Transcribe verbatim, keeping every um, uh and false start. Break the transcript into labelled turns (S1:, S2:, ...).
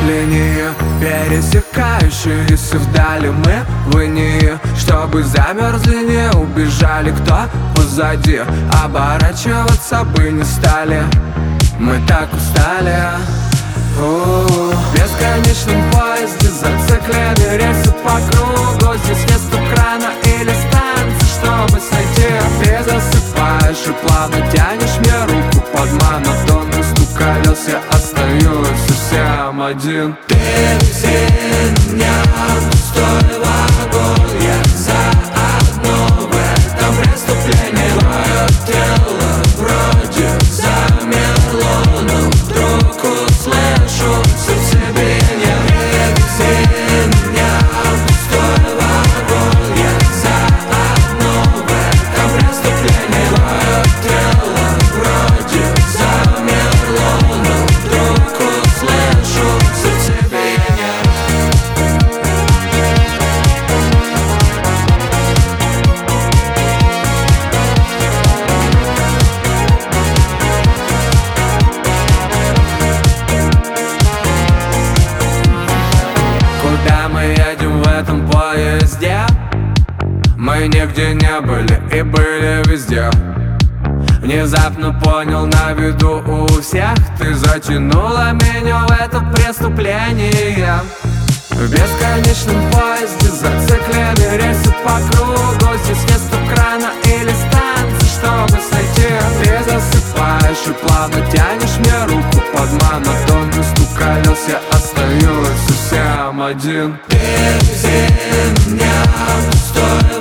S1: Линии, пересекающиеся вдали, мы в инии, чтобы замерзли, не убежали. Кто позади, оборачиваться бы не стали. Мы так устали. У-у-у. В бесконечном поезде зациклены рельсы по кругу. Здесь нет стоп-крана или станции, чтобы сойти. Ты засыпаешь и плавно тянешь мне руку под монотонный стук колес. Я остаюсь совсем один.
S2: Перевези меня в пустой вагон. Я заодно в этом преступлении. Твое тело вроде замерло, но вдруг услышу сердцебиение. Перевези меня в пустой вагон. Я заодно в этом преступлении. Твое тело вроде замерло, но вдруг услышу сердцебиение.
S1: Куда мы едем в этом поезде? Мы нигде не были и были везде. Внезапно понял, на виду у всех ты затянула меня в это преступление. В бесконечном поезде зациклены рельсы по кругу. Здесь нет стоп-крана или станции, чтобы сойти. Ты засыпаешь и плавно тянешь мне руку под монотонный стук колес. Я остаюсь совсем один.
S2: Перевези меня в пустой